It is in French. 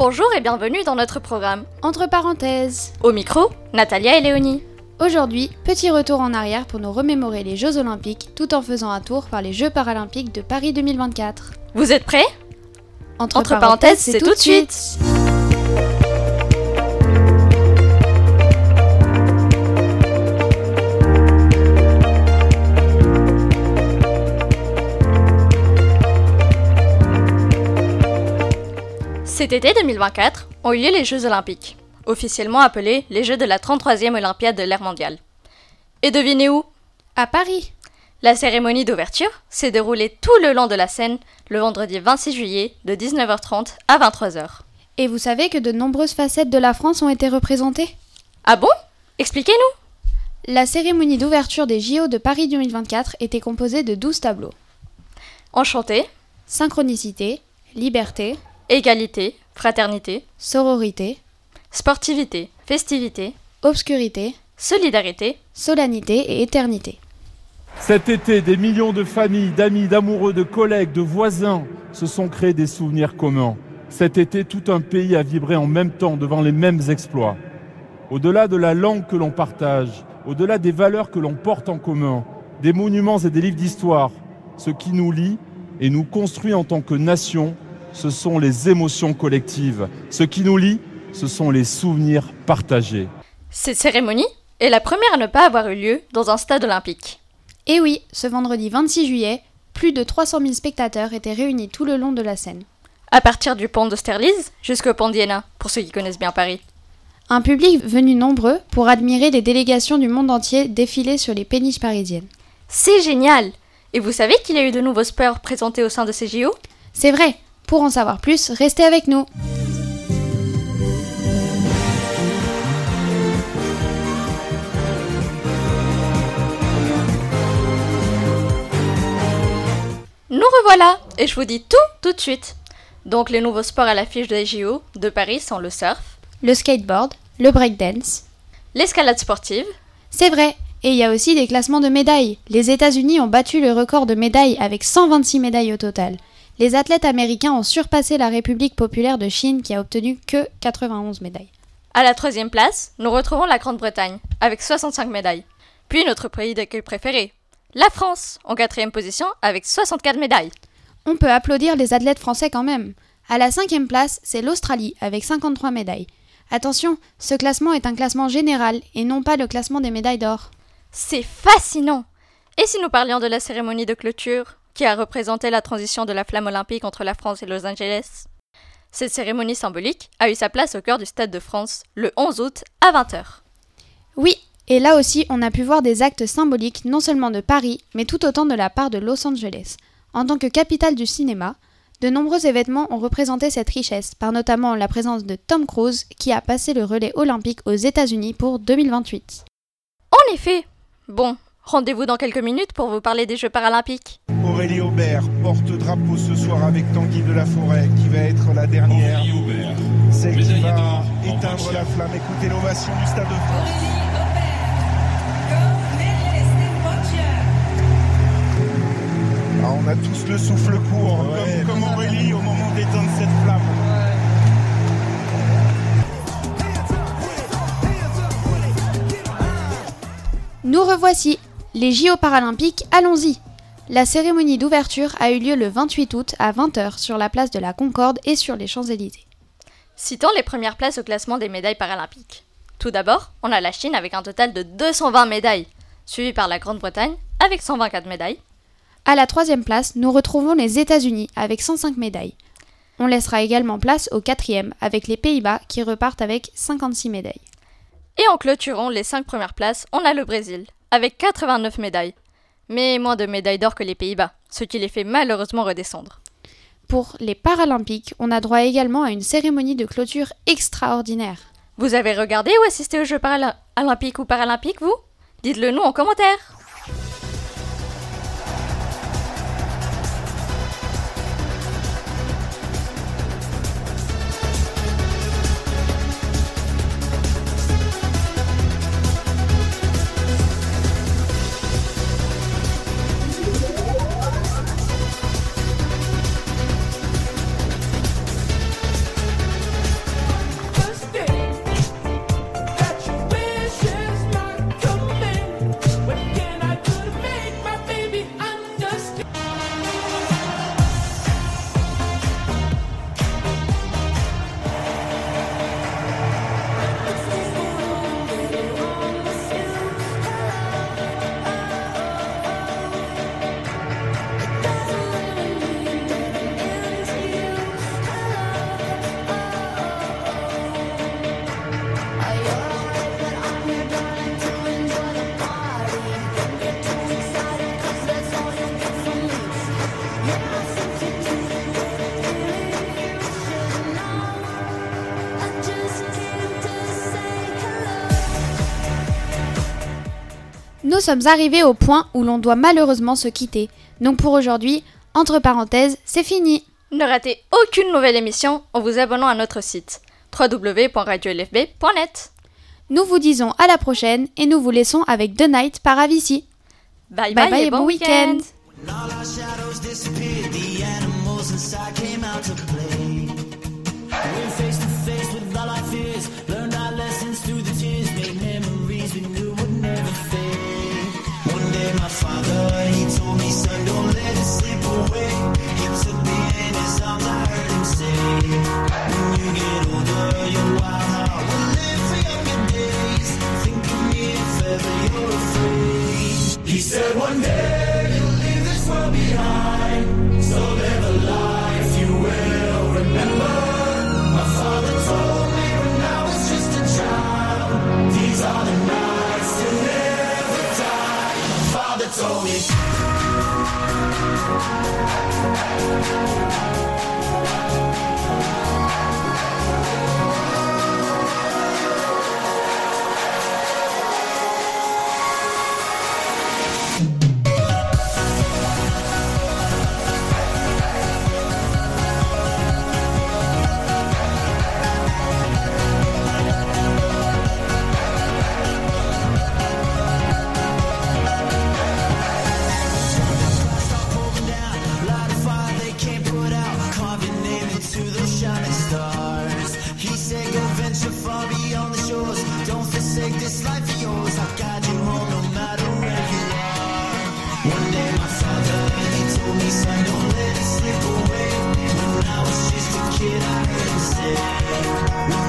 Bonjour et bienvenue dans notre programme. Entre parenthèses. Au micro, Natalia et Léonie. Aujourd'hui, petit retour en arrière pour nous remémorer les Jeux Olympiques tout en faisant un tour par les Jeux Paralympiques de Paris 2024. Vous êtes prêts ? Entre parenthèses, c'est tout de suite. Cet été 2024 ont eu lieu les Jeux Olympiques, officiellement appelés les Jeux de la 33e Olympiade de l'ère mondiale. Et devinez où ? À Paris. La cérémonie d'ouverture s'est déroulée tout le long de la Seine le vendredi 26 juillet de 19h30 à 23h. Et vous savez que de nombreuses facettes de la France ont été représentées ? Ah bon ? Expliquez-nous. La cérémonie d'ouverture des JO de Paris 2024 était composée de 12 tableaux. Enchanté, Synchronicité, liberté, égalité, fraternité, sororité, sportivité, festivité, obscurité, solidarité, solennité et éternité. Cet été, des millions de familles, d'amis, d'amoureux, de collègues, de voisins se sont créés des souvenirs communs. Cet été, tout un pays a vibré en même temps devant les mêmes exploits. Au-delà de la langue que l'on partage, au-delà des valeurs que l'on porte en commun, des monuments et des livres d'histoire, ce qui nous lie et nous construit en tant que nation, ce sont les émotions collectives. Ce qui nous lie, ce sont les souvenirs partagés. Cette cérémonie est la première à ne pas avoir eu lieu dans un stade olympique. Et oui, ce vendredi 26 juillet, plus de 300 000 spectateurs étaient réunis tout le long de la Seine. À partir du pont d'Austerlitz jusqu'au pont d'Iéna, pour ceux qui connaissent bien Paris. Un public venu nombreux pour admirer les délégations du monde entier défiler sur les péniches parisiennes. C'est génial! Et vous savez qu'il y a eu de nouveaux sports présentés au sein de ces JO ? C'est vrai! Pour en savoir plus, restez avec nous. Nous revoilà! Et je vous dis tout de suite. Donc les nouveaux sports à l'affiche des JO de Paris sont le surf, le skateboard, le breakdance, l'escalade sportive. C'est vrai! Et il y a aussi des classements de médailles. Les États-Unis ont battu le record de médailles avec 126 médailles au total. Les athlètes américains ont surpassé la République populaire de Chine qui a obtenu que 91 médailles. À la 3e place, nous retrouvons la Grande-Bretagne, avec 65 médailles. Puis notre pays d'accueil préféré, la France, en 4e position, avec 64 médailles. On peut applaudir les athlètes français quand même. À la 5e place, c'est l'Australie, avec 53 médailles. Attention, ce classement est un classement général, et non pas le classement des médailles d'or. C'est fascinant! Et si nous parlions de la cérémonie de clôture qui a représenté la transition de la flamme olympique entre la France et Los Angeles. Cette cérémonie symbolique a eu sa place au cœur du Stade de France le 11 août à 20h. Oui, et là aussi on a pu voir des actes symboliques non seulement de Paris, mais tout autant de la part de Los Angeles. En tant que capitale du cinéma, de nombreux événements ont représenté cette richesse, par notamment la présence de Tom Cruise qui a passé le relais olympique aux États-Unis pour 2028. En effet! Bon, rendez-vous dans quelques minutes pour vous parler des Jeux paralympiques. Aurélie Aubert porte-drapeau ce soir avec Tanguy de la Forêt qui va être la dernière. Celle qui va éteindre la flamme. Écoutez l'ovation du Stade de France. Ah, on a tous le souffle court, comme Aurélie au moment d'éteindre cette flamme. Nous revoici, les JO paralympiques, allons-y! La cérémonie d'ouverture a eu lieu le 28 août à 20h sur la place de la Concorde et sur les Champs-Élysées. Citons les premières places au classement des médailles paralympiques. Tout d'abord, on a la Chine avec un total de 220 médailles, suivi par la Grande-Bretagne avec 124 médailles. À la 3e place, nous retrouvons les États-Unis avec 105 médailles. On laissera également place au 4e avec les Pays-Bas qui repartent avec 56 médailles. Et en clôturant les 5 premières places, on a le Brésil avec 89 médailles. Mais moins de médailles d'or que les Pays-Bas, ce qui les fait malheureusement redescendre. Pour les Paralympiques, on a droit également à une cérémonie de clôture extraordinaire. Vous avez regardé ou assisté aux Jeux olympiques ou paralympiques, vous ? Dites-le nous en commentaire. nous sommes arrivés au point où l'on doit malheureusement se quitter. Donc pour aujourd'hui, entre parenthèses, c'est fini. Ne ratez aucune nouvelle émission en vous abonnant à notre site www.radiolfb.net. Nous vous disons à la prochaine et nous vous laissons avec The Night par Avicii. Bye bye et bon week-end. He said one day you'll leave this world behind, so live a life you will remember. My father told me when I was just a child, these are the nights to never die. My father told me. This life of yours, I'll guide you home no matter where you are. One day my father, he told me, son, don't let it slip away. When I was just a kid, I heard him say,